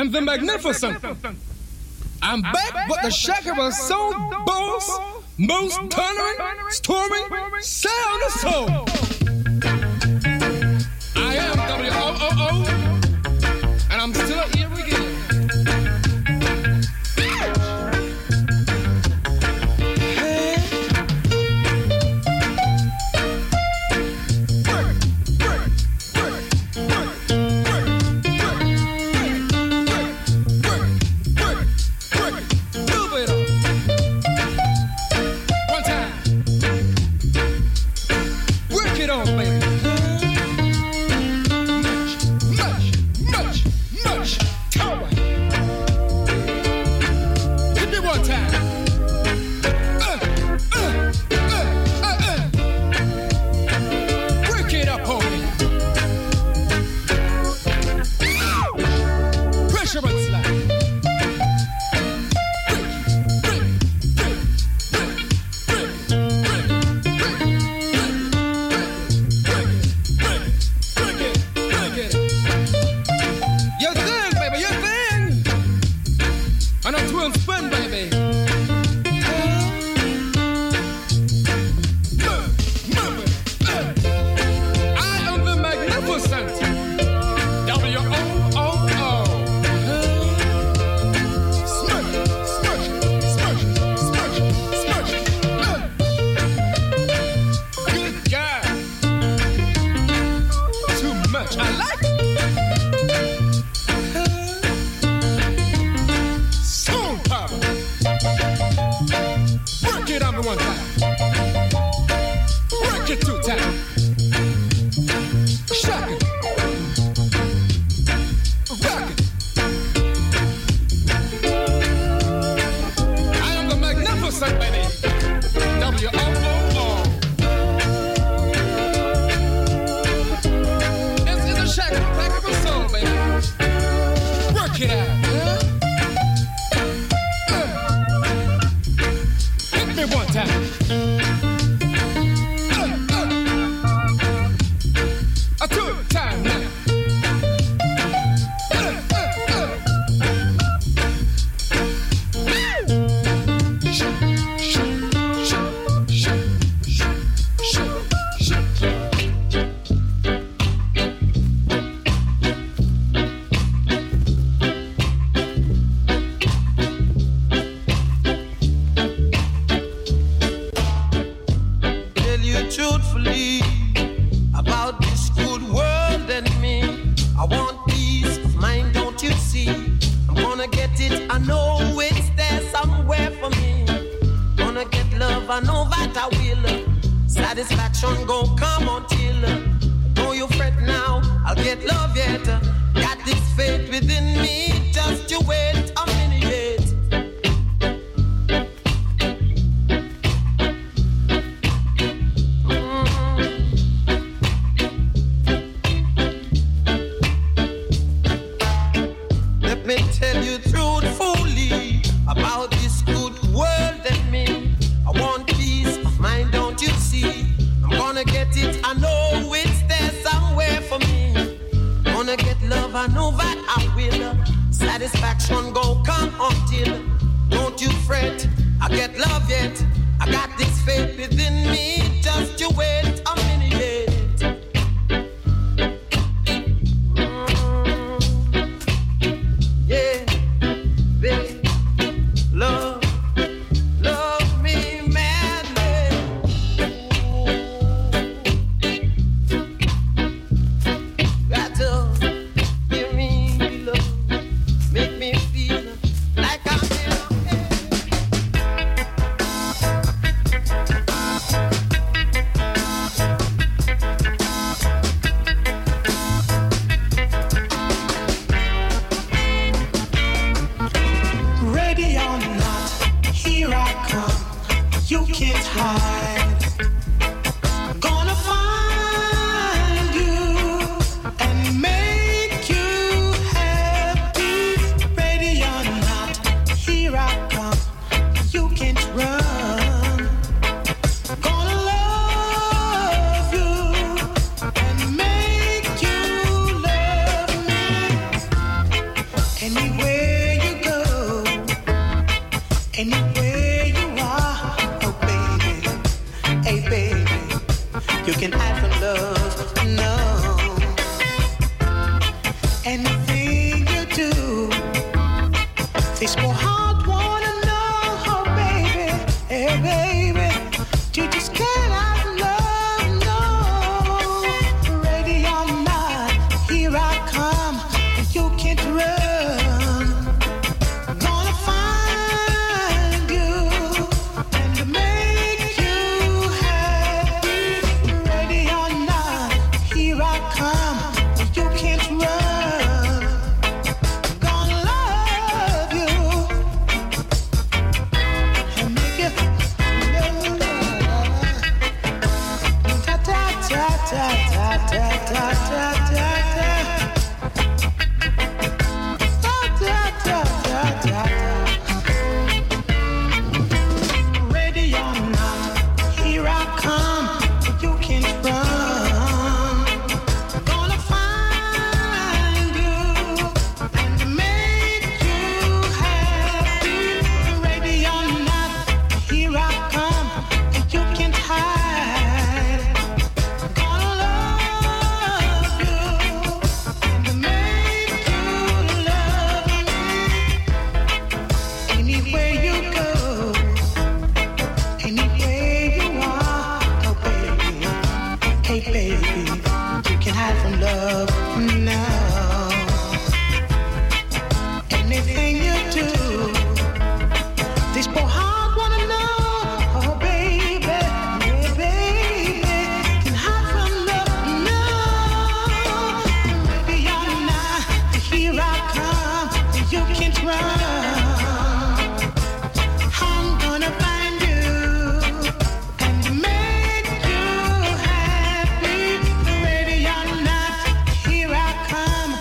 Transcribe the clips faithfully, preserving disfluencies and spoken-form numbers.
am the magnificent. I'm back with the shaker of soul, boss, most thundering, storming, sound of soul. I am W O O O, and I'm still here again. Here I come.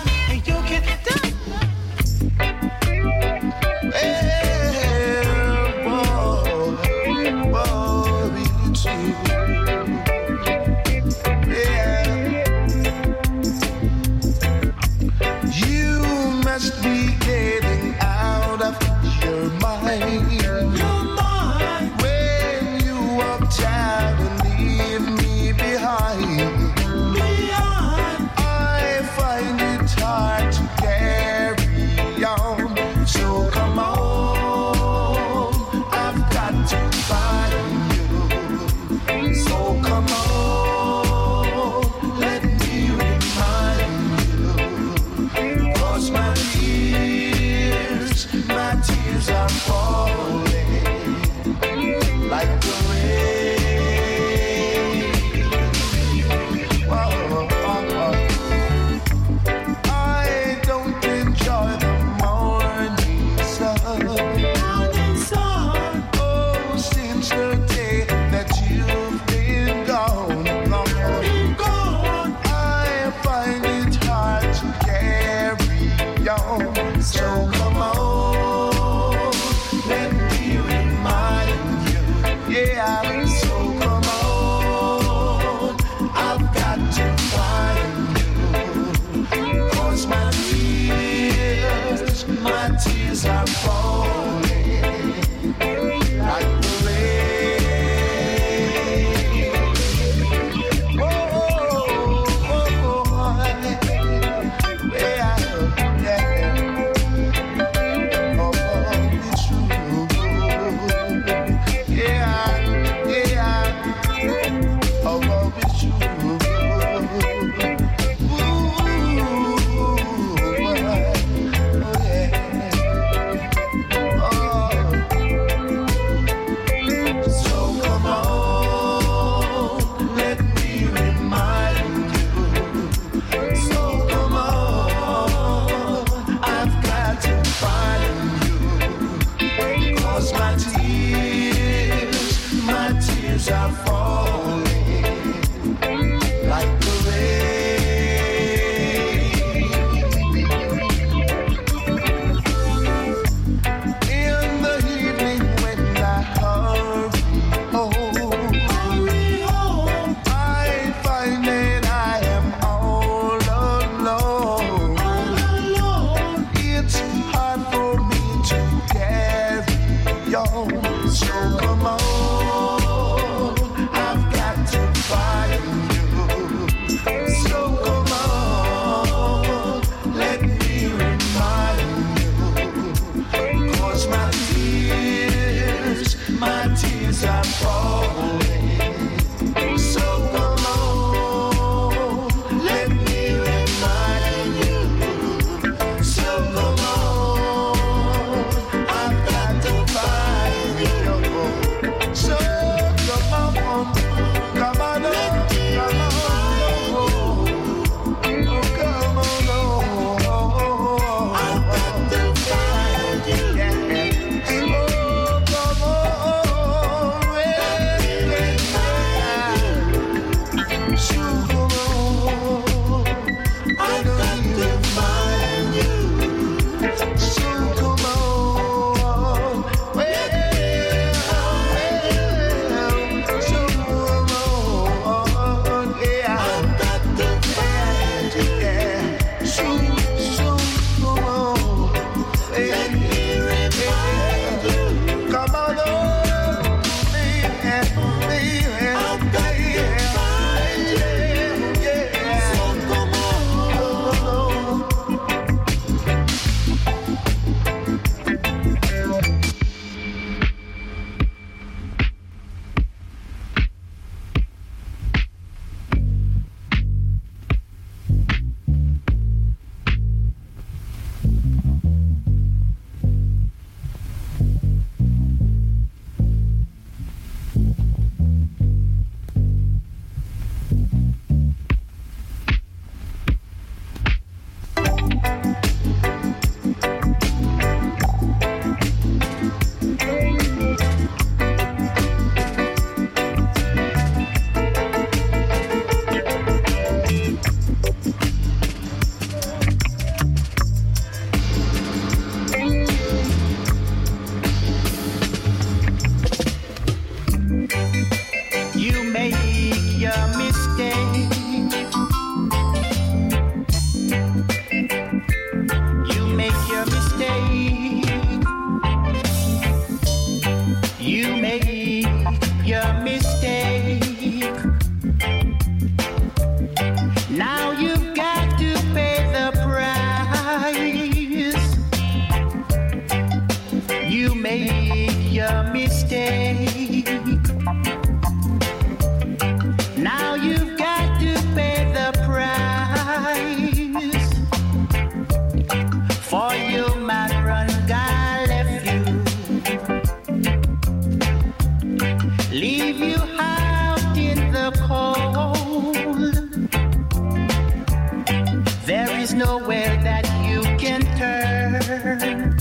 is nowhere that you can turn.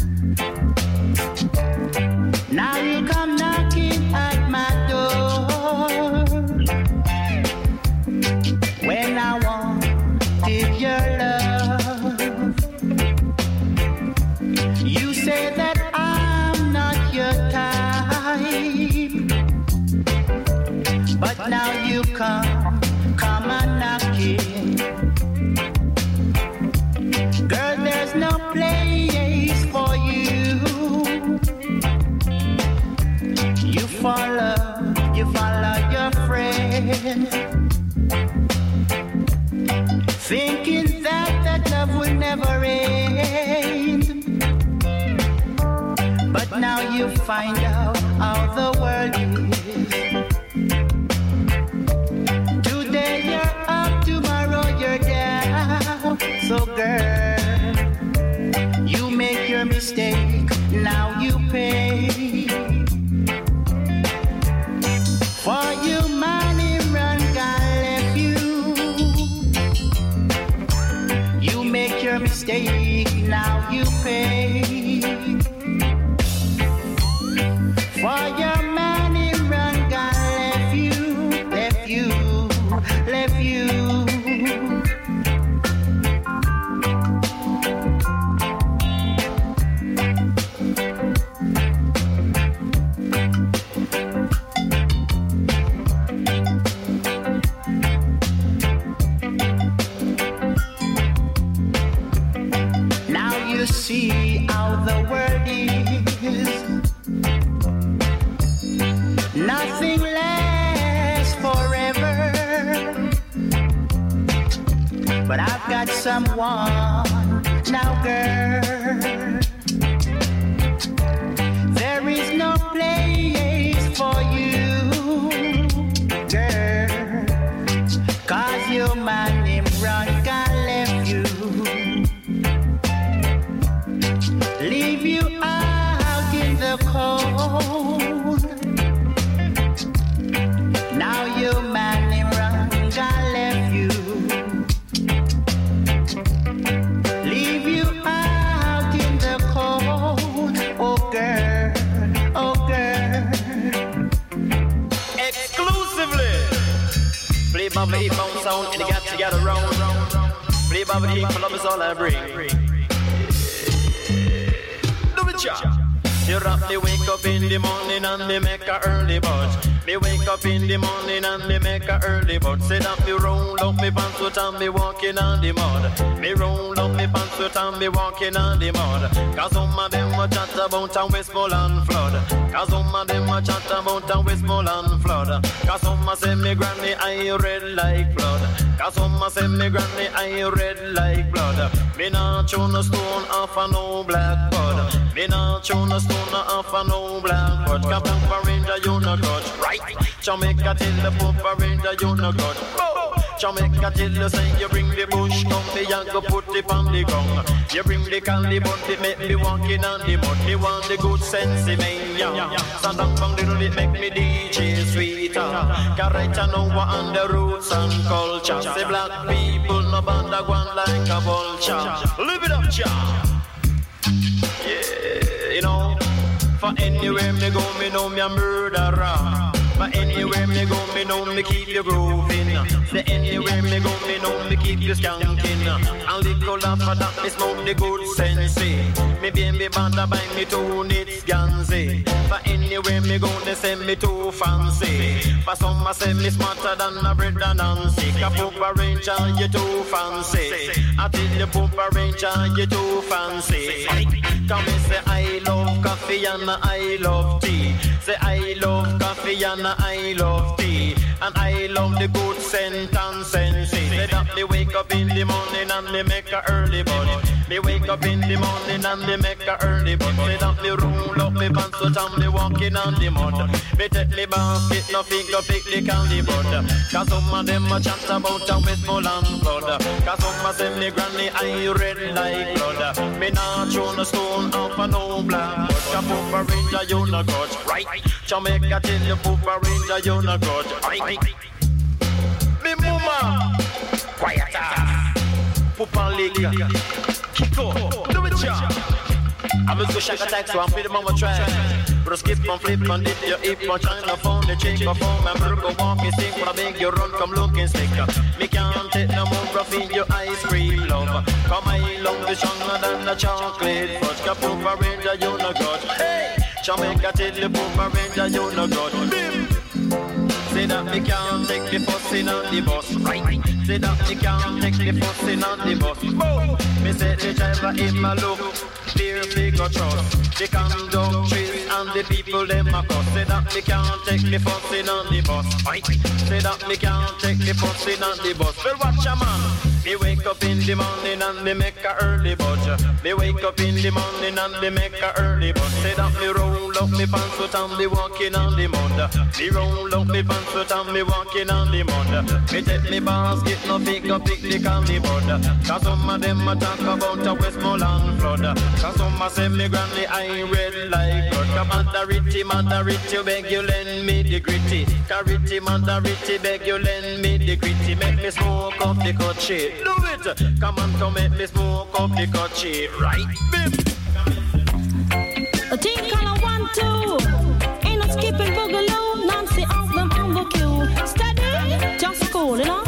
Now you come knocking at my door when I wanted your love. You say that I'm not your type, but now you come, come and knocking. Girl, there's no place for you. You follow, you follow your friend, thinking that that love will never end. But now you find out how the world is. Today you're up, tomorrow you're down. So girl, you make your mistake, now you pay. For you money run, God left you. You make your mistake, now you pay. For your money run, God left you, left you, left you. See how the world is. Nothing lasts forever, but I've got someone now, girl. There is no place for you, girl, 'cause your man named Ron God left you. Leave you out in the cold. Now your man named Ranga left you. Leave you out in the cold. Oh girl, oh girl. Exclusively play by the phone sound and you got to get around. Play by the heat, love is all I bring. You rock me wake up in the morning and me make a early bird. Me wake up in the morning and me make a early bird. Say that me roll up me pants with and me walking on the mud. Me roll up me pants with and me walking on the mud. Cause some of them a chat about a Westmoreland flood. Cause some of them a chat about a Westmoreland flood. Cause some a say me granny eye red like blood. Cause some a say me granny eye red like blood. Me not chew no stone off a no black bud. Me not chew no stone off a no black bud. Cause Papa Ranger you no touch. Right. Jamaica till the Papa Ranger you no touch. Jamaica till you say you bring the bush company and go put it on the ground. You bring the candy but it make me walking on the mud. Me want the good sense in me, yeah. So down from little it make me D J sweeter. Cause right now we're on the roots and culture. Say black people no bother one like a vulture. Live it up, child. Yeah, you know, for anywhere me go, me know me a murderer. But anywhere me go, me know me keep you grooving. Say anywhere me go, me know me keep you skanking. And little after that, me smoke the good sense. Me baby banda buy me two nits gansy. But anywhere me go, they say me too fancy. For some I say me smarter than a bread and Nancy. Cause Papa Ranger, you too fancy. I tell you Papa Ranger, you too fancy. Come and say I love coffee and I love tea. Say I love coffee and I love tea. And I love the good scent and sense. Say that me wake up in the morning and me make a early bud. Me wake up in the morning and me make a early bud. Say that me roll up me pants so and me walking on the mud. Me take me basket, no finger pick the candy bud. Cause some of them a chat about a Westmoreland blood. Cause some a say me granny eye red like blood. Me not throw no stone off a no black bud. Cause Papa Ranger you no grudge, right? Jamaica till you Papa Ranger you no grudge, right? Me mama, quiet off. Poop and lick. Kick up, do it, ya. I was go shake a tax one for the mama try. But skip and flip and dip your hip and China phone, the chick of phone, and Burko walk and sing. When I beg you run, come looking sick. Me can't take no more rough in your ice cream, love. Come I love the stronger than the chocolate fudge. Power Ranger, you no good. Hey, Jamaica till the Power Ranger, you no good. Bim. Say that me can't take the fussing on the bus, right? Say that me can't take the fussing on the bus. Boom! Me say the driver in my look, fear figure trust. The conductors and the people them a cuss. Say that me can't take the fussing on the bus, right? Say that me can't take the fussing on the bus. Well, watch a man. Me wake up in the morning and me make a early budge. Me wake up in the morning and me make a early budge. Say that me roll up me pants foot and me walking on the mud. Me roll up me pants foot and me walking on the mud. Me take me basket, no pick up picnic on the bud. Cause some of them a talk about a Westmoreland flood. Cause some a say me granny I red like blood. Come on the ritty, man the ritty, beg you lend me the gritty. Carity, man the ritty, beg you lend me the gritty. Make me smoke up the cut shit. Do it! Come on, come make me smoke up the cut shit. Right, bim! A team color one, two. Ain't no skipping boogaloo. Nancy off them on the queue. Steady, just cool, you know?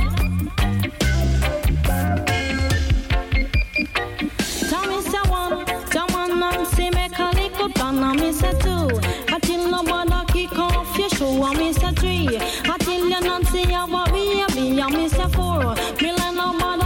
Tell me say one, tell one Nancy make a little plan. And me say two. Until nobody kick off your shoe. And me say three. Until you Nancy have a baby. And me say four. Me let nobody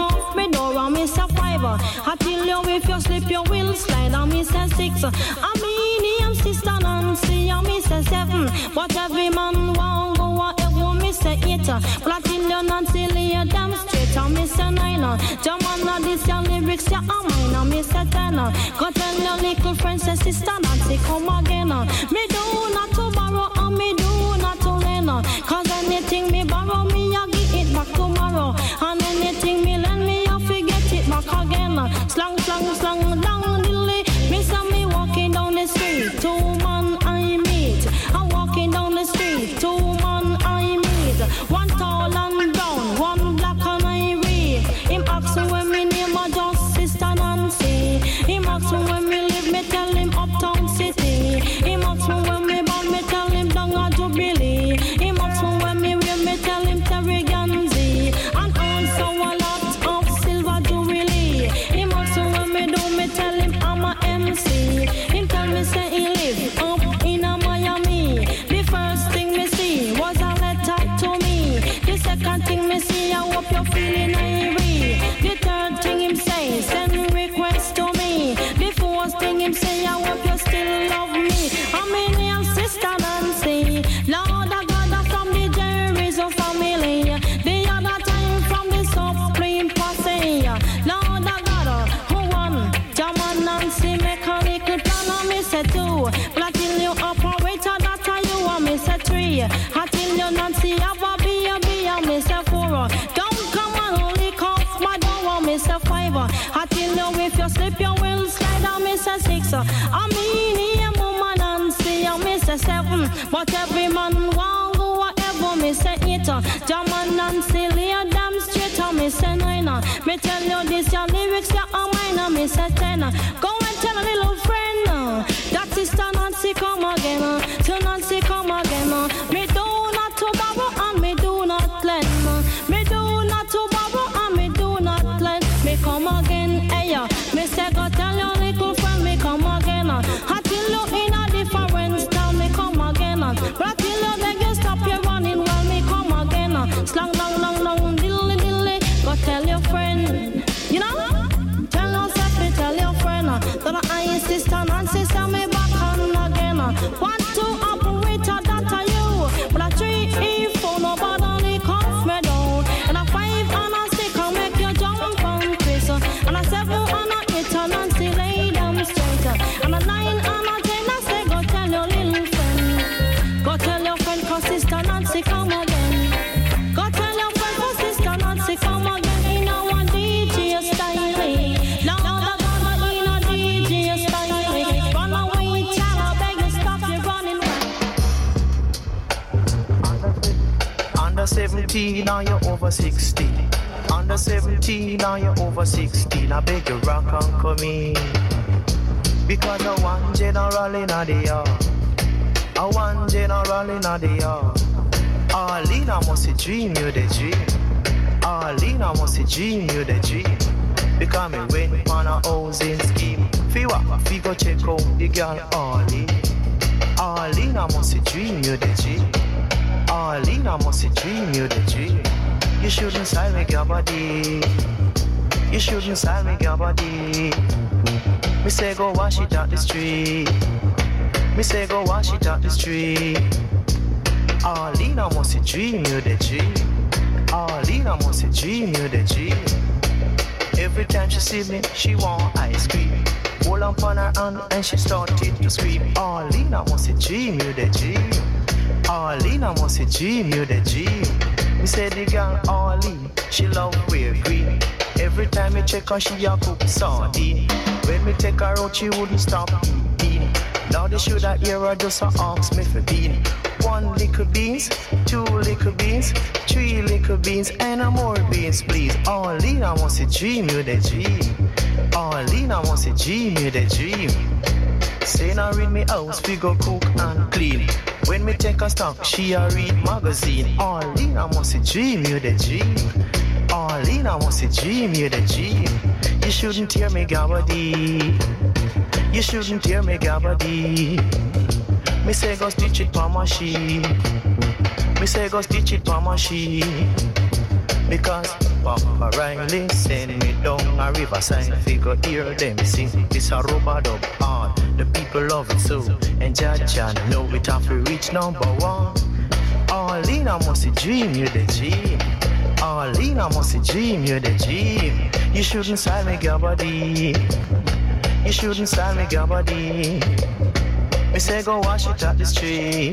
me door and me say five. I tell you if you slip you will slide and me say six. I mean I'm sister Nancy and me say seven. But every man want go whatever me say eight. But I tell you Nancy lay you damn straight and me say nine. Jamana this your lyrics ya are mine and me say ten. Go tell your little friend say sister Nancy come again. Me do not to borrow and me do not to lend. Cause anything me borrow me I give it back tomorrow. And anything me lend me back again. Slang, slang, slang, down dilly. Me say me walking down the street. Two man I meet. I'm walking down the street. Two man I meet. One tall and brown, one black and I read. Him ask me when me name a just Sister Nancy. Him ask me when me live, me tell him uptown city. Him ask me when me born, me tell him down a Jubilee. Him ask me when me wear, me tell him Terry Ganzi. And also a lot of silver jewelry. Him also when me do, me tell him I'm a M C. Him tell me say he live up in a Miami. The first thing me see was a letter to me. The second thing me see, I hope you're feeling irie. The third thing him say, send request to me. The fourth thing him say, I hope you still love me. I'm in your sister Nancy. Lord of God from the Jerry's family. The other time from the Supreme Posse. Lord of God, who won? Jaman Nancy make a little plan and me say two. But I tell you operator that you want me say three. I tell you Nancy have a baby and me say four. Don't come and only cough, my don't want me say five. I tell you if you slip you will slide and me say six. I mean yeah mama Nancy and me say seven. But every man want go whatever me say eight. Jaman Nancy lay a damn straight and me say nine. Me tell you this your lyrics ya are mine and me say ten. Go and tell a little friend that Sister Nancy come again. To Nancy come again. Me do not to borrow and me do not lend. Me do not to borrow and me do not lend. Me come again, hey ya. Me say go tell your little friend me come again. Until you in a different style me come again. But till you beg you stop your running while me come again. Slang long long long dilly dilly. Go tell your friend, you know. Tell yourself me tell your friend that I ain't sister Nancy say me back on again. One two operator that are you. But a three E four nobody cough me down. And a five and a six can make you jump and twist. And a seven and a eight and Nancy lay them straight. And a nine and a ten I say go tell your little friend. Go tell your friend cause Sister Nancy come again. Go tell your friend cause Sister Nancy come again. In our D J style. Now the God in a D J style. Run away child I beg you stop you running back. Under seventeen now you're over sixteen. Under seventeen or you over sixteen, I beg you rock and come in. Because I one general in the yard, I one general in the yard. Arlene, must dream you the dream. Arlene, must dream you the dream. Because me went on a housing scheme. Feel what? Feel go check out the girl Arlene. Arlene, must dream you the dream. Arlene, must dream you the dream. You shouldn't sign with your body. You shouldn't sign with your body. Me say go wash it out the street. Me say go wash it out the street. Arlene, I must dream you the dream. Arlene, I must dream you the dream. Every time she see me, she want ice cream. Hold on on her hand and she started to scream. Arlene, I must dream you the dream. Arlene, I must dream you the dream. Me say the girl Arlene, she love wear green. Every time me check her, she a cook sardine. When me take her out, she wouldn't stop eating. Now they should have hear her just a ask me for bean. One little beans, two little beans, three little beans, and a more beans, please. Arlene, I want to dream you the dream. Arlene, I want to dream you the dream. Say now read me house, we go cook and clean. When me take a stock, she a read magazine. Arlene, I want to dream you the dream. Arlene, I want to dream you the dream. You shouldn't tear me gabardine. You shouldn't tear me gabardine. Me say go stitch it pa machine. Me say go stitch it pa machine. Because Papa Riley send me down a riverside. Figure hear them sing. This a rubber dub hard. The people love it so. And Jaja know it have to reach number one. Arlene, I must dream you the dream. Arlene, I must dream you the dream. You shouldn't sell me gabardine. You shouldn't sell me gabardine. Me say go wash it at the street.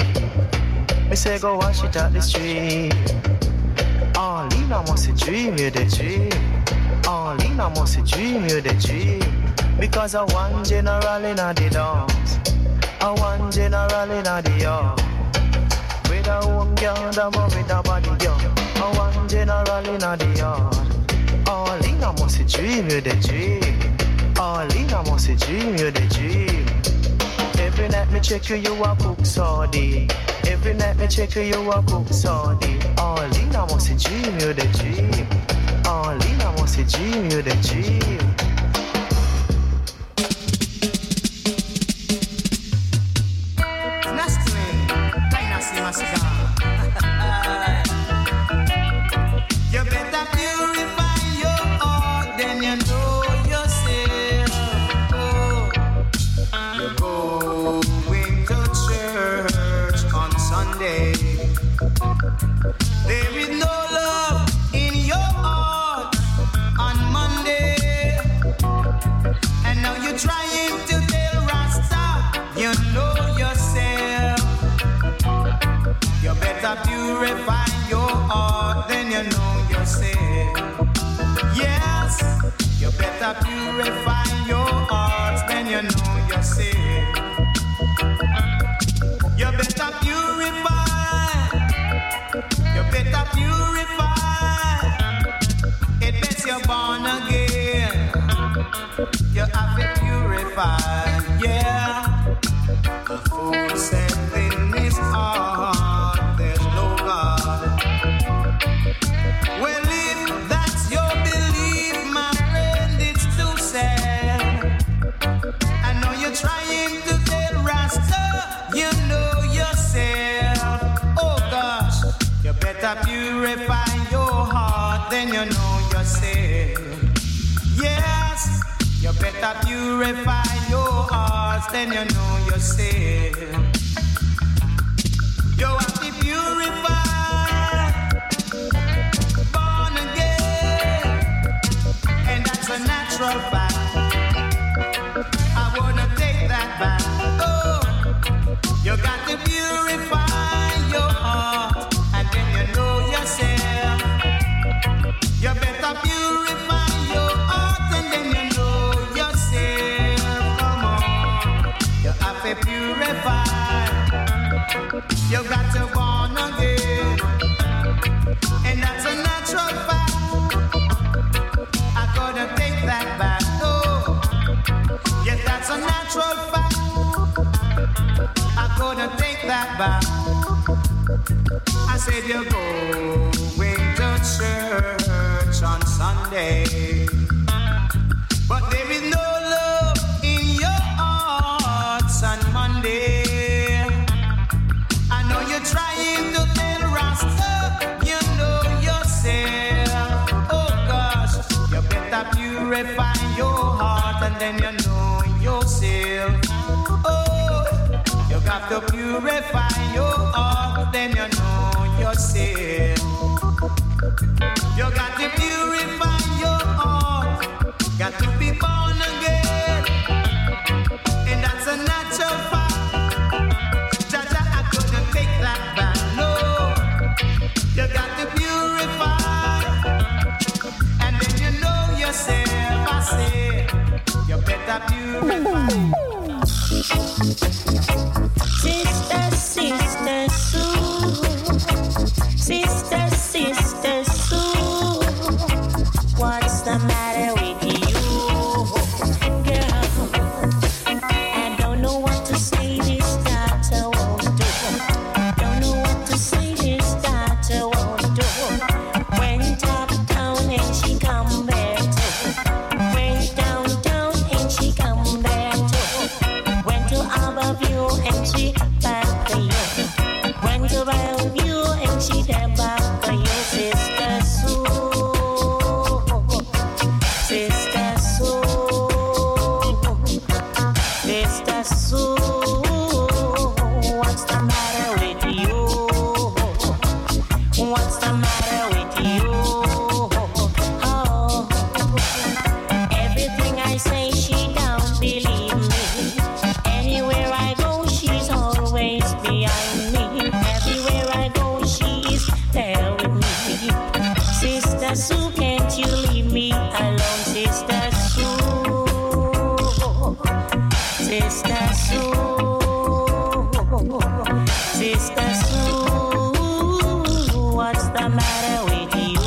Me say go wash it at the street. Arlene, I must dream you the dream. Arlene, I must dream you the dream. Because I one general in the dance. I one general in the yard. With a home girl, I'm with a body girl. I one general in the yard. Arlene, I must dream you the dream. Arlene, I must dream you the dream. Every night me check you, you a cook sardine. Every night me check you, you a cook sardine. Arlene, I must dream you the dream. Arlene, I must dream you the dream. You better purify your heart, then you know yourself. Oh, you're going to church on Sunday. There is no love in your heart on Monday. And now you're trying to tell Rasta, you know yourself. You better purify your heart, then you know yourself. Yes, you better purify your heart, then you know yourself. You better purify. You better purify. It means you're born again. You have to purify, yeah. The fool said in his heart, there's no God. Well, if that's your belief, my friend, it's too sad. I know you're trying to tell Rasta, you know yourself. Oh gosh, you better purify your heart, then you know yourself. Yes, you better purify your heart, then you know yourself. You have to purify, born again, and that's a natural fact. I wanna take that back. Oh, you got to purify your heart, and then you know yourself. You better purify your heart, and then you know yourself. Come on, you have to purify. You got to born again, and that's a natural fact. back. I said you're going to church on Sunday, but there is no love in your hearts on Monday. I know you're trying to tell Rasta, you know yourself. Oh gosh, you better purify your heart and then you know yourself. Oh, you got to purify your heart, then you know yourself. You got to purify your heart, got to be born again, and that's a natural fact. Jaja, I couldn't take that back, no. You got to purify, and then you know yourself. I say, you better purify. Sister, sister, Sue. Sister, sister, Sue. What's the matter with you, girl? I don't know what to say, this that I won't do. Don't know what to say, this that I won't do. Went uptown and she come back too. Went downtown and she come back too. Went to Harborview and she back to you. Went to Bellevue and she there back to you, Sister Sue. Sister Sue. Sister Sue. What's the matter with you? What's the matter with you? Oh, everything I say she don't believe me. Anywhere I go she's always behind me. Everywhere I go she's there with me. Sister Sue, can't you leave me alone, Sister Sue? Sister Sue. Sister Sue, what's the matter with you?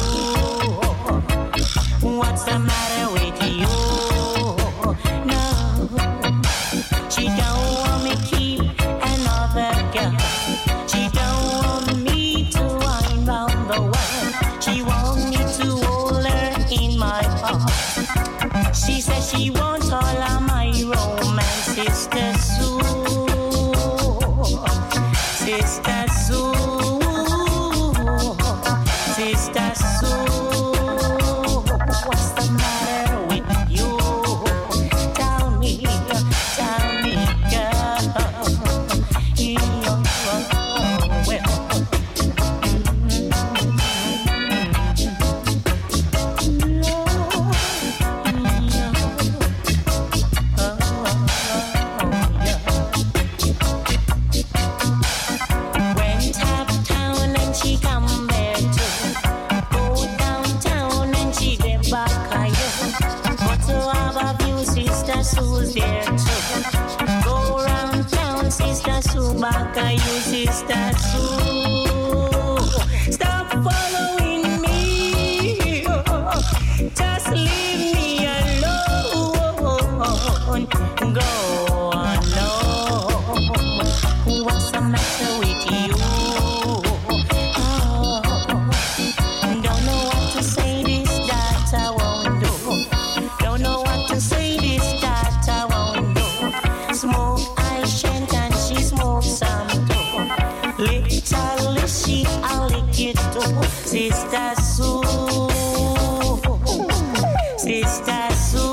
What's the matter with you? No, she don't want me keep another girl. She don't want me to wind round the world. She want me to hold her in my arms. She says she wants all of my romance, Sister Sue. Sister Sue. Sister Sue. What's the matter with you? Tell me, tell me, girl. Yeah, well. Went uptown and she come back too. Go downtown and she get back higher. Go to Harborview, Sister Sue's there too. Go round town, Sister Sue back at you, Sister Sue. Stop following me. Just leave me alone. Go alone. What's the matter with you? Oh, don't know what to say, this that I won't do. Don't know what to say, this that I won't do. Smoke I shan't and she smokes some too. Little she I'll lick it too. Sister Sue. Sister Sue.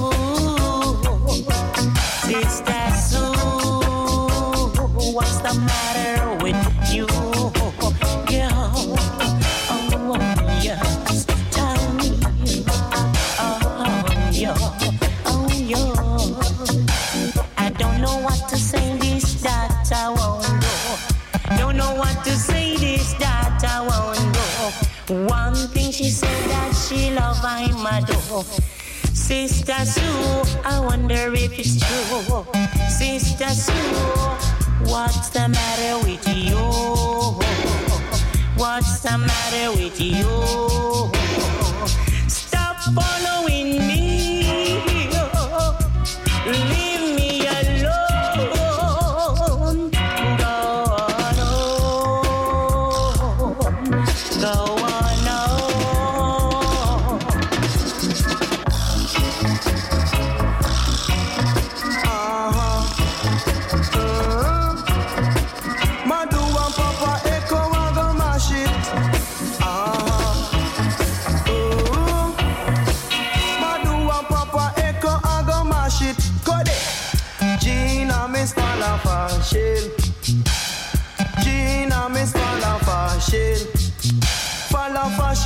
Sister Sue. What's the matter with you, girl? Oh, yes, tell me. Oh, yeah, oh, yeah. I don't know what to say, this that I won't do. Don't know what to say, this that I won't do. One thing she said that she love I'm a do. Sister Sue, I wonder if it's true. Sister Sue, what's the matter with you? What's the matter with you? Stop following me. Leave me alone. Go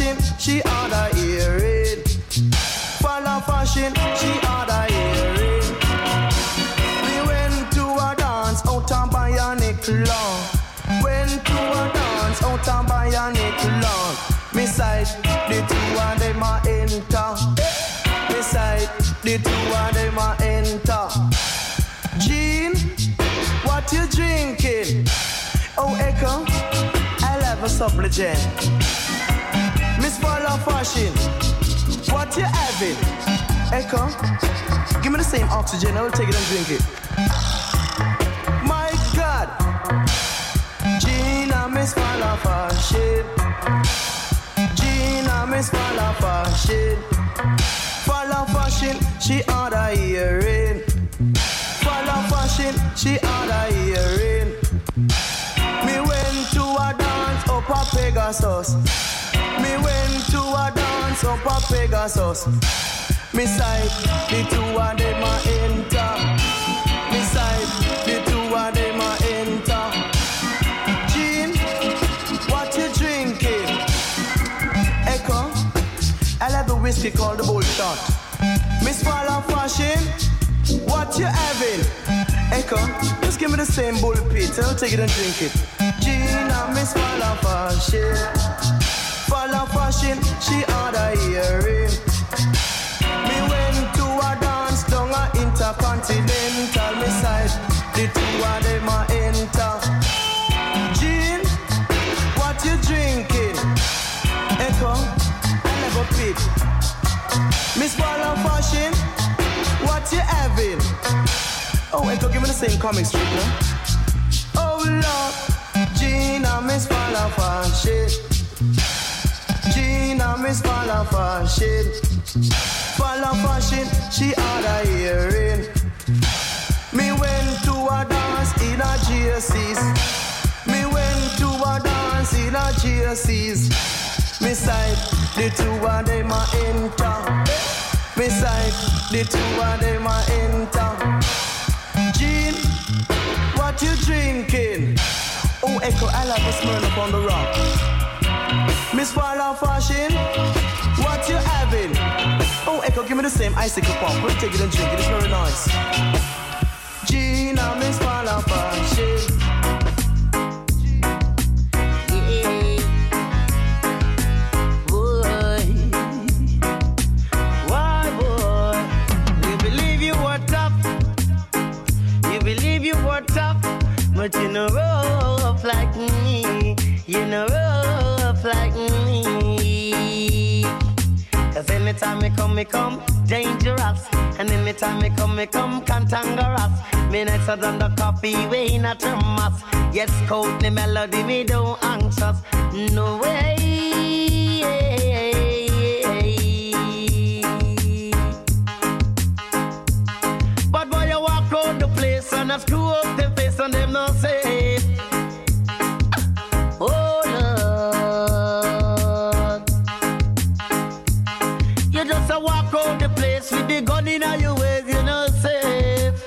fashion, she order earring. Follow fashion, she order earring. We went to a dance out on Bionic Lawn. Went to a dance out on Bionic Lawn. Me side, the two of them a enter. Me side, the two of them a enter. Jean, what you drinking? Oh, Echo, I love a supplicant. Miss Follow Fashion, what you having? Echo, give me the same oxygen, I will take it and drink it. My God, Gina, Miss Follow Fashion. Gina, Miss Follow Fashion. Follow Fashion, she order earring. Follow Fashion, she order earring. Me went to a dance up a Pegasus. Me went to a dance up a Pegasus. Me side, the two of them a enter. Me side, the two of them a enter. Jean, what you drinking? Echo, I love the whiskey called the Bullshot. Miss Follow Fashion, what you having? Echo, just give me the same bull pit, I'll take it and drink it. Gina, Miss Follow Fashion. Follow Fashion, she order earring. Me went to a dance down a Intercontinental. Me side, the two of them a enter. Jean, what you drinking? Echo, I never pit. Miss Follow Fashion, what you having? Oh, Echo, give me the same comic strip, no? Oh, Lord, Gina, Miss Follow Fashion. Gina, Miss Follow Fashion. Follow Fashion, she order earring. Me went to a dance in a G S Cs. Me went to a dance in a G S Cs. Me side, the two of them a enter. Me side, the two of them a enter. Jean, what you drinking? Oh, Echo, I love a smell up on the rock. Miss Follow Fashion, what you having? Oh, Echo, give me the same icicle pop. We'll take it and drink it, it's very nice. Gina, Miss Follow Fashion. But you know rough like me, you know rough like me. Cause anytime me come, me come dangerous. And anytime me come, me come cantankerous. Me nicer than the coffee, we in a thermos. Yes, cold the melody, me don't anxious. No way. But boy, you walk around the place and I screw up the face and them not safe. Oh Lord, you just a walk around the place with the gun in your waist, you not safe.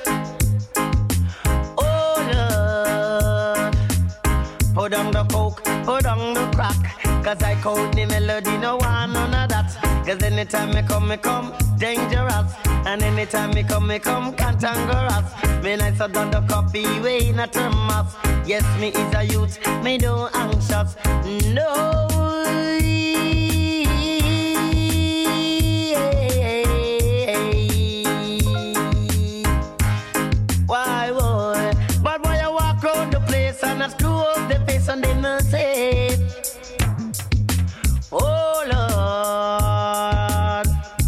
Oh Lord, put on the coke, put on the crack. Cause I code the melody, no one, none of that. Cause anytime me come, me come dangerous. And anytime me come, me come cantankerous. Me nicer than the coffee, we in a thermos. Yes, me is a youth, me don't anxious. No. Why, boy? But boy, I walk around the place and I screw up the face and they not say. Oh, Lord.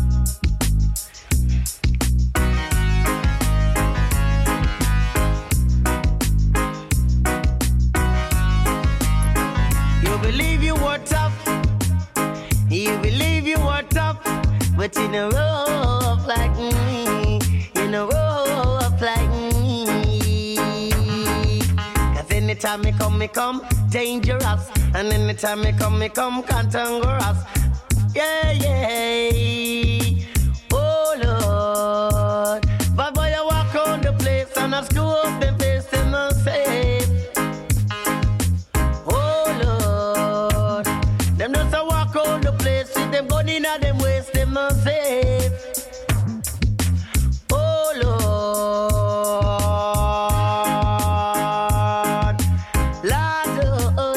You believe you were tough. You believe you were tough. But you know rough like me. You know rough like me. Cause anytime me come, me come dangerous. And anytime me come, me come cantankerous. Yeah, yeah. Oh, Lord. But boy, I walk on the place and I screw up the face and I say, oh, Lord. Them just a walk on the place in a them waist, them not safe. Oh Lord, Lord, oh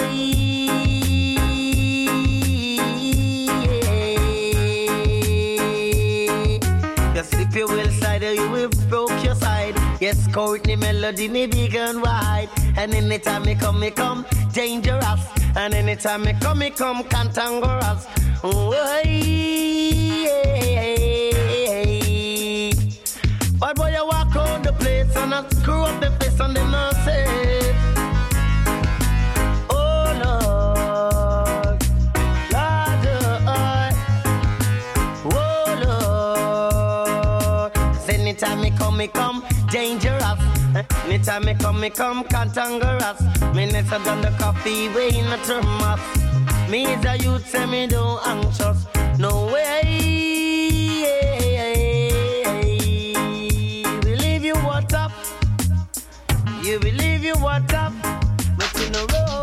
yeah. You slip your will side, or you will broke your side. Yes, Courtney Melody, me big and wide. And anytime me come, me come dangerous. And anytime me come, me come cantankerous. Oh, yeah. But boy, you walk on the place and I screw up the face and them not safe. Oh Lord, Lord, oh Lord. Cause anytime me come, me come dangerous. Anytime me come, me come cantankerous. Me never done the coffee way in a thermos. Me is a youth, say me don't anxious. No way. Believe you what up? You believe you what up? But in a row.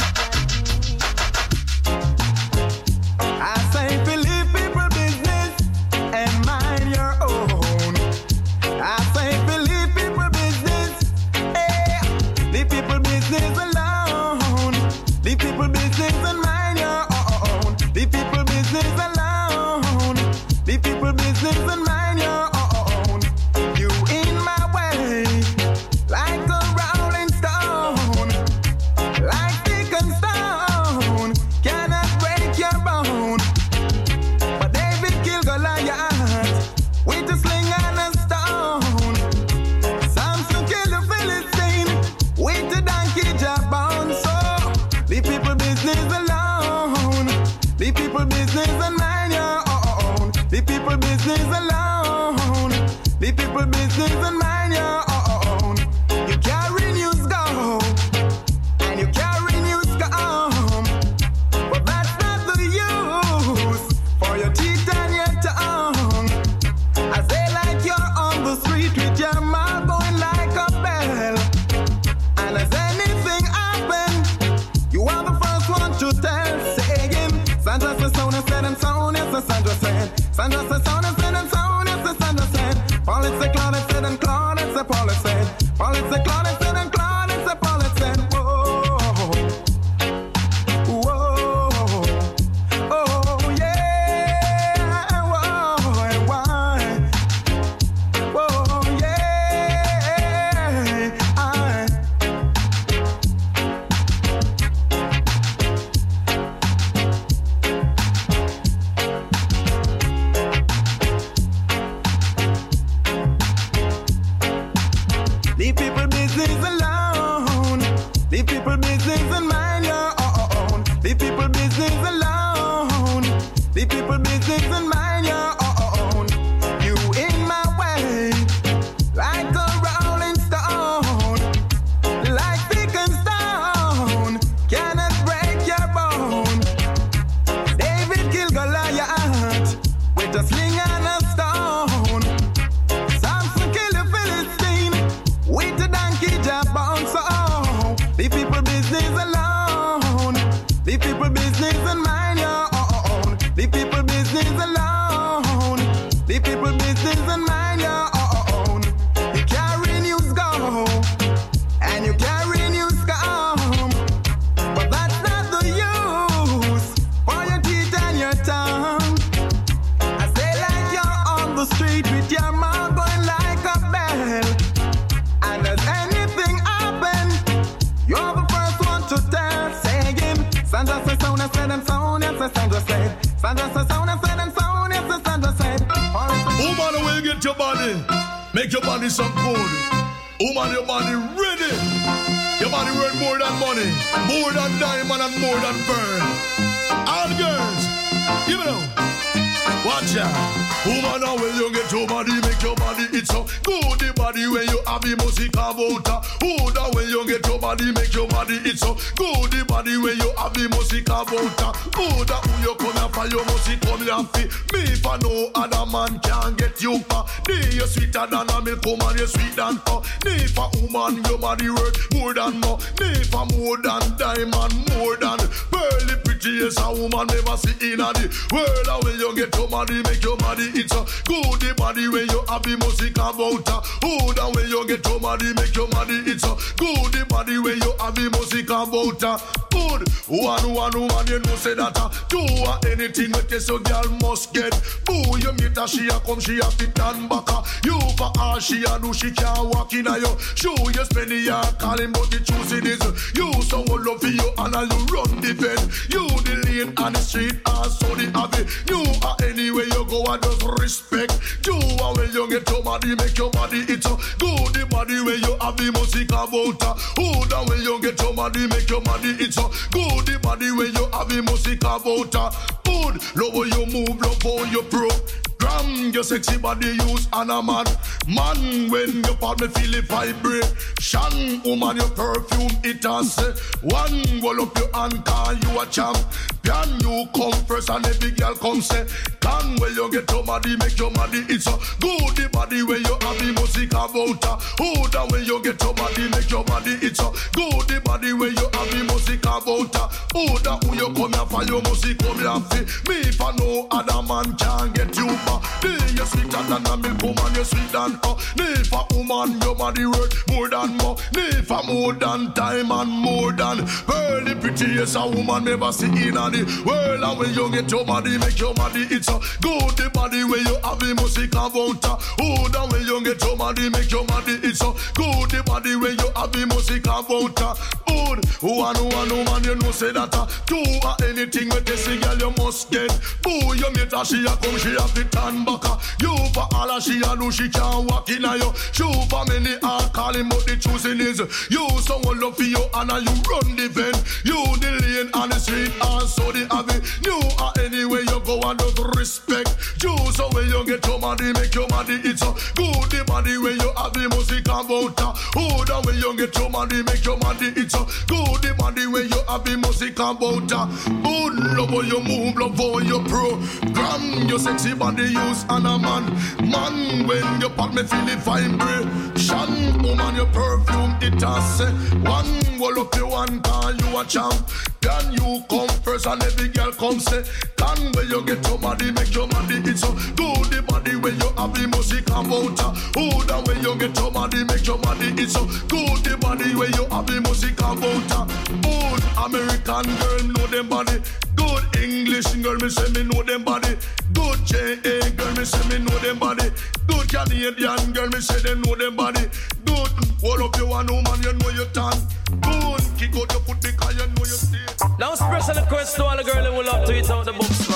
I say believe people business and mind your own. I say believe people business. Hey, leave people business alone. Leave people business and mind your own. Leave people business alone. Leave people business and mind your own. You in my way, like a rolling stone, like stick and stone, cannot break your bone. But David killed Goliath with a sling and a stone. Samson killed the Philistine with a donkey jawbone. So leave people business alone. Leave people business and mind your own. Leave people business alone. Leave people business and mind your own. You carry news go, and you carry news come. But that's not the use for your teeth and your tongue. I say like you're on the street with your mouth going like a bell. And as anything happen, you are the first one to tell. Saying, Sandra said, Sona said, and Sona said, Sandra said. Sandra said, Sona said, and Sona said, Sandra said. Paul said, Claude said, and Claude said, Paul said. Paul said, Claude said, and Claude said, Paul said. Whoa, whoa, oh yeah, whoa, and why? Whoa, yeah, I. Leave people business alone. Leave people business and mind your own. Leave people business alone. Leave people business and mind your own. You in my way, like a rolling stone, like stick and stone, cannot break your bone. David killed Goliath with a sling and a stone. Samson killed the Philistine with a donkey jawbone. So leave people business alone. Leave people business and mind your own. Leave people business alone. Leave people business and mind your own. You carry news go, and you carry news come. But that's not the use for your teeth and your tongue. I say like you're on the street with your mouth going like a bell. And as anything happen, you're the first one to tell. Saying, Sandra said, Sona said, and Sonia said, Sandra said. Sandra said, Sona said, and Sonia said, Sandra said. Woman will get your body, make your body some food. Woman, your body ready. Your body worth more than money, more than diamond and more than pearl. All girls, give it up. Watch out. Woman, how will you get your body, make your body it's so good. The body when you have the music about. Oh, that when you get your body, make your body it's so good. The body when you have the music about. Oh, that when you come here for your music, come here for me. For no other man can get you for. Nay, you're sweeter than a milk woman, you're sweet than for. Nay, for woman, your body worth more than more. Nay, for more than diamond, more than pearly pretty. prettiest a woman never see in a the world. And when you get your body, make your body it's a good the body when you have the music about her. Oh, and when you get your body, make your body it's a good the body when you have the music about her. Good. One, one, one, you know say that uh, do uh, anything with this so girl must get. Boo, you meet her, she a come, she a fit and back uh, you for her, she a do, she can't walk in a you. Show you spend the year calling, but the truth it is you someone love for you and you run the bed. You the lane and the street and so the abbey. You are anywhere you go and just respect. You are when you get your body, make your body it's a good the body when you have the music about her. Oh, that when you get your body, make your body it's a good the body when you have the music about her. Good, love how you move, love how you pro. Gram your sexy body use and a man. Man, when you part me feel it vibration. Woman, your perfume it has say. One roll up your hand, call you a champ. Can you come first and every girl come say. Can when you get your body, make your body it's a good the body when you have the music about her. Oh, that when you get your body, make your body it's a good the body when you have the music about her. Oh, that when you come here for your music, come here for me if I know other man can get you. Hey, you're sweeter than a milk woman, you're sweet than oh. Nay, for woman, your body worth more than more. Nay, for more than time and more than girl, the prettiest a woman never see in the world. And when you get your body, make your body it's a good the body when you have the music about her. Oh, that when you get your body, make your body it's a good the body when you have the music about her. Good, one, one, one, you know say that uh, do uh, anything with this girl you must get. Boo, you meet her, she a come, she a fit and back. You for all she a do, she can't walk in a you. Show for many are calling, but the choosing is you. Someone love for you and you run the vent. You the lane on the street and so the abbey. You are anywhere you go and just respect. You so when you get your body, make your body it's a good the body when you have the music about her. Oh, that when you get your body, make your body it's a good the body when you have the music about her. Good love how you move, love how you program your sexy body use and a man. Man, when you pop me feel it vibration. Woman, your perfume it has say. One wall up your one call you a champ. Can you come first and every girl come say. Can when you get your body, make your body it's a good the body when you have the music about her. Oh, that when you get your body, make your body it's a good the body when you have the music about her. Good American girl know them body. Good English girl me say me know them body. Good J A girl me say me know them body. Good Canadian girl me say they know them body. Good hold up your one woman you know your tongue. Good kick out your foot because you know your stay. Now special request to all the girls who love to eat out the books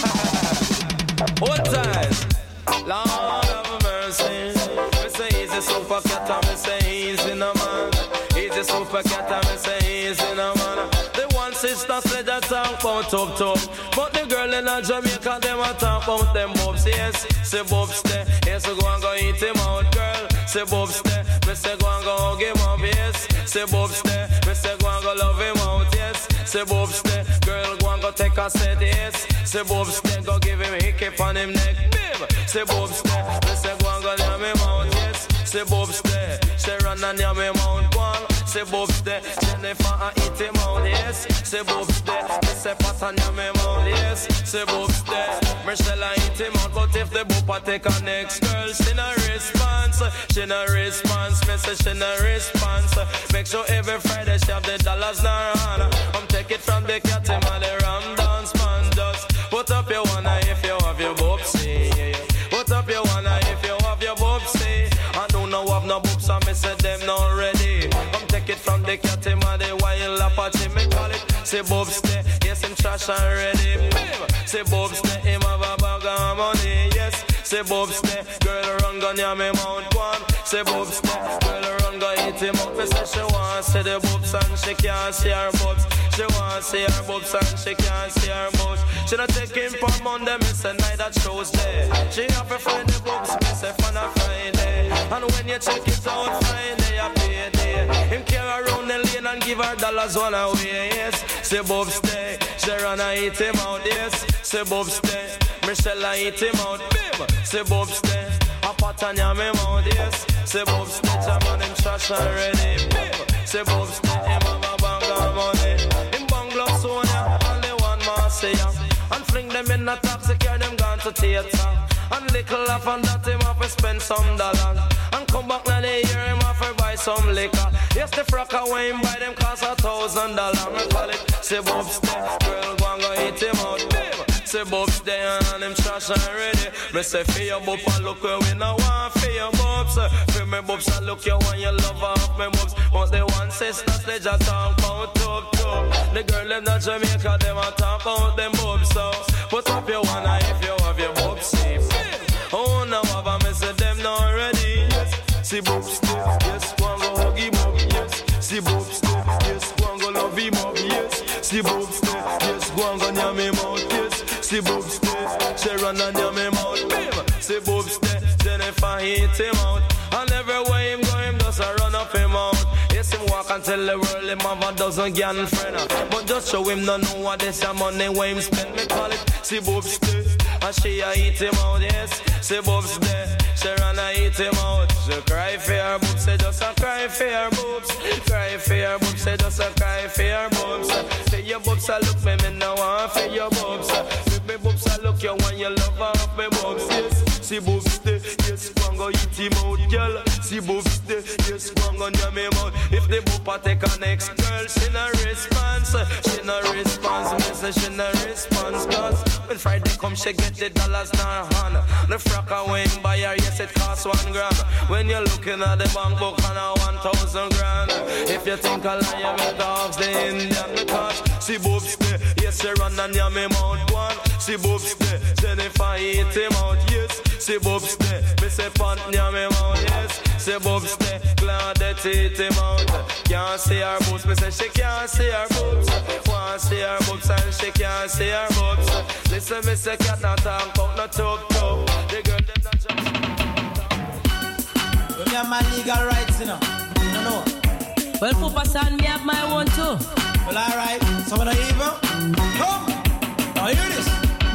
man. What time? Lord have mercy. Me say easy super cat and me say easy no man. Easy super cat and me say easy no man. Sister said that talk about top top, but the girl in a Jamaica them a talk about them bobs. Yes, say bobs there. Yes, go and go eat him out, girl. Say bobs there. Me say go and go hug him up. Yes, say bobs there. Me say go and go love him out. Yes, say bobs there. Girl go and go take a set. Yes, say bobs there. Go give him a hickey on him neck. Babe, say bobs there. Me say go and go yam him out. Yes, say bobs there. Say run and yam him out. Go on. Say bobs there. Jennifer and eat him out. Yes. Say bobs there, me say pat and yam him out, yes. Say bobs there, Michelle I eat him out. But if the boopa take a next girl, she no response, she no response. Me say she no response. Make sure every Friday she have the dollars in her hand. Come take it from the cat him and the ram dance man. Just put up your one if you have your bobsy. Put up your one if you have your bobsy. I don't know have no boobs, so me say them not ready. Come take it from the cat him and the wild Apache. Me call it. Say bobs there, yes, him trash and ready. Babe. Say bobs there, him have a bag of money. Yes, say bobs there, girl run gun yam him out one. Say bobs there, girl run gun hit him out. Me say she want see the bobs and she can't see her bobs. She want see her bobs and she can't see her bobs. She not take him for Monday, me say night that shows there. She have to find the bobs, me say fun a Friday. And when you check it out Friday, you pay day. Him carry around the lane and give her dollars one away. Yes. Say bobs there, Sharon I eat him out, yes. Say bobs there, Michelle I eat him out, babe. Say bobs there, a pot and yam him out, yes. Say bobs there, jam on him trash already, babe. Say bobs there, him have a bang of money. Him bang gloves on ya, only one see ya. And fling them in a taxi, carry them gone to theater. And little off and that him have to spend some dollars. And come back now they hear him have to buy some liquor. Yes, the frack away him buy them cost a thousand dollars. Me call it, say Bob's there, girl go and go hit him out. Say Bob's there and him trash and ready. Me say for your bub and look where we no want for your bubs. For me bubs and look you when you love off me bubs. But the one sisters they just talk about top top. The girl them not Jamaica them a talk about them bubs. So put up your one eye if you have your bubs safe. Oh now have I me say them not ready. Yes, see bubs there. Yes, go and go hug him up. Yes, see bubs there. Yes, go and go love him up. Yes, see bubs there. Yes, go and go near me mouth. Yes. See Boobs there, she run and near me mouth, babe. See Boobs there, Jennifer hit him out. And everywhere him go, him just a run up him out. Yes, him walk and tell the world him have a dozen girl friend. But just show him no know what this a money where him spend. Me call it, see Boobs there, and she a hit him out, yes. See Boobs there, she run and hit him out. She cry for her boobs, say just a cry for her boobs. Cry for her boobs, say just a cry for her boobs. Say your boobs a look me, me no want for your boobs. Me boobs a look you when you love off me boobs, yes. See boobs there, yes, go and go eat him out, girl. See boobs there, yes, go and go near me mouth. If the boop a take a next girl, she no response. She no response, me say she no response. Cause when Friday come, she get the dollars in her hand. The frack away in buy her, yes, it costs one grand. When you're looking at the bank book and a one thousand grand. If you think a lie, you make dogs the Indian the cause. See boobs there, yes, she run and near me mouth one. See Boobs there, Jennifer hit him out, yes. See Boobs there, me say pant near me mouth, yes. See Boobs there, glad that hit him out. Can't see her boobs, me say she can't see her boobs. Want see her boobs and she can't see her boobs. Listen, me say cat not talk about no talk talk. The girl them not just. You have my legal rights, you know. No, no. Well, Papa San, me have my one too. Well, alright. Some of the evil. Come. Now hear this.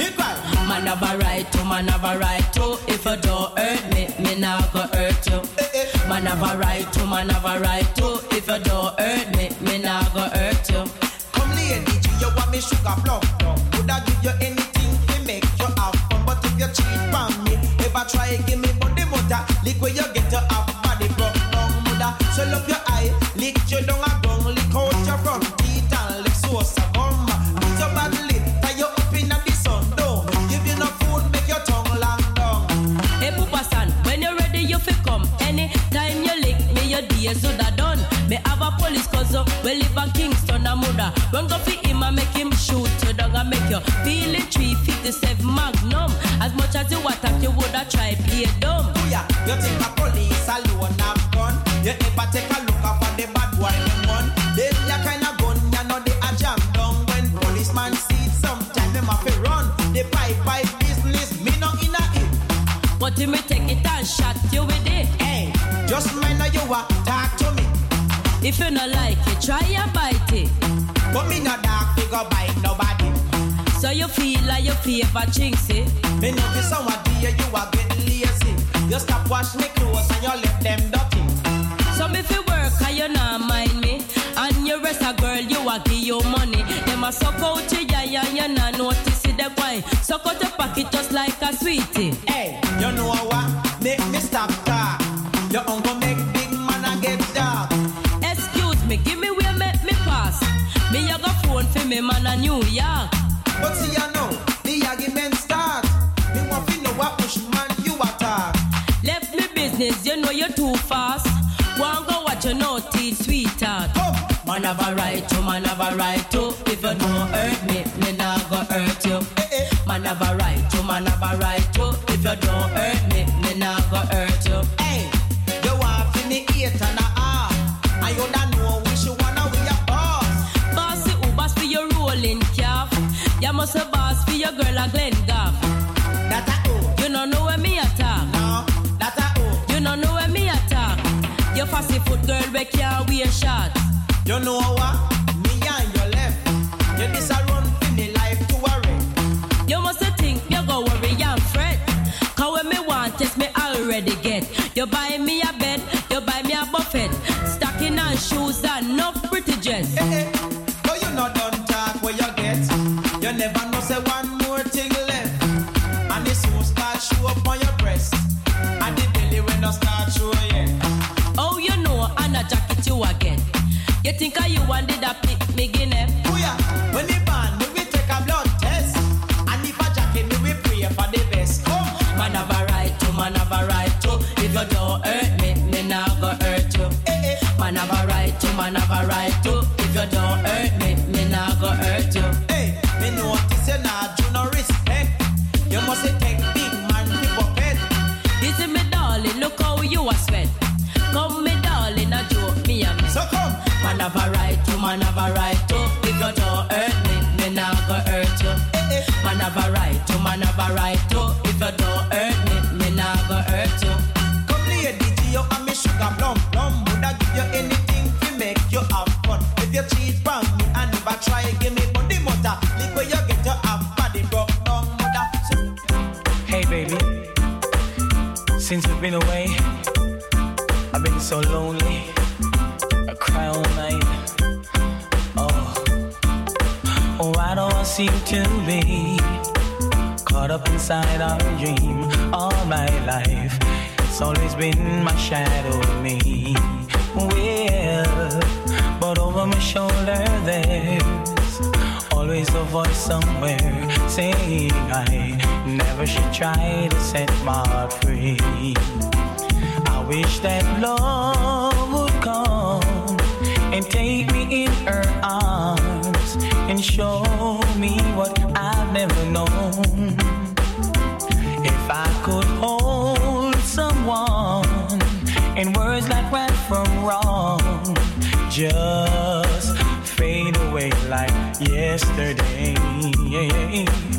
Man have a right to, man have a right to. If you don't hurt me, me not go hurt you. Man have a right to, man have a right to. If you don't hurt me, me not go hurt you. Come lady, you want me sugar plum plum. Would I give you anything to make you have fun? But if you cheat on me, if I try give me body butter, lick where you get your half body broke down mother. So look your eye, lick your down a gun, lick out your front teeth and lick so some gum. Beat your bad lip, tie you up in the sun down. Give you no food, make your tongue long down. Hey Papa San, when you're ready you fi come. Anytime you lick me, your days would have done. Me have a police cousin, we live in Kingston and mother. Run go fi him and make him shoot you down and make you feel it three fifty-seven Magnum. As much as you attack, you woulda try play dumb. Oh yeah, you think a police alone have gun? You never take a look up at the bad boy them one. Then you kind of gun, you know they a jam down. When policeman see it, sometime them have to run. The pipe pipe business, me not in a it. But he may take it and shot you with it. Hey, just mind how you a talk to me. If you not like it, try and bite it. But me not dark figure bite nobody. So you feel like you favor chinks it. Me know this someone dear you are getting lazy. You stop wash me clothes and you left them dirty. So if you work and you not mind me, and you rest a girl you a give you money. Them a suck out your eye and you not notice it. Them why suck out your pocket just like a sweetie. Hey, you know what? Make me stop talk. Your uncle make big man and get dark. Excuse me, give me where make me pass. Me you go phone for me man a New York. But see you know, the argument start. Me want to know what push man you attack. Left me business, you know you're too fast. One go watch your notice, sweetheart. Come. Man have a right to, man have a right to. If you don't hurt me, me not go hurt you. Eh, eh. Man have a right to, man have a right to. If you don't hurt me, me not go hurt you. Hey, you want to me eight and a half. And you don't know which one are we a boss. Bossy who boss for your rolling calf. You must a boss for your girl a Glen Gaff. That a who? You don't know where me attack. No, that a who? You don't know where me attack. You fussy foot girl we can't wear shorts. You know what? Me and your left. You this a run for me life to worry. You must think you go worry and fret. Cause when me want this me already get. You buy me a bed, you buy me a buffet. Stocking and shoes and no pretty dress. Eh, eh. But you not done talk where you get. You never know You think I you one did a pick me guinea? Oh yeah, when he born, me we take a blood test. And if a jacket, me we pray for the best. Come, man have a right to, man have a right to. If you don't hurt me, me not go hurt you. eh, eh. Man have a right to, man have a right to. If you don't hurt me, me not go hurt you. Hey, me notice you not do no respect. You must take big man flip up head. This is me darling, look how you a sweat. Come me darling, a joke me and me. So come, man have a right to, man have a right to. If you don't hurt me, me not go hurt you. eh, eh. Man have a right to, man have a right to. If you don't hurt me, me not go hurt you. Come play D J, you and me sugar plum plum. Would I give you anything to make you have fun? If you cheat from me and never try, give me body motor. Look where you get to have body broke down mother. Hey baby, since we've been away, I've been so lonely. I cry all night. Oh, oh, why do I seem to be caught up inside our dream all my life? It's always been my shadow with me. Well, but over my shoulder there's always a voice somewhere saying I never should try to set my heart free. I wish that love would come and take me in her arms and show me what I've never known. If I could hold someone in words like right from wrong, just fade away like yesterday.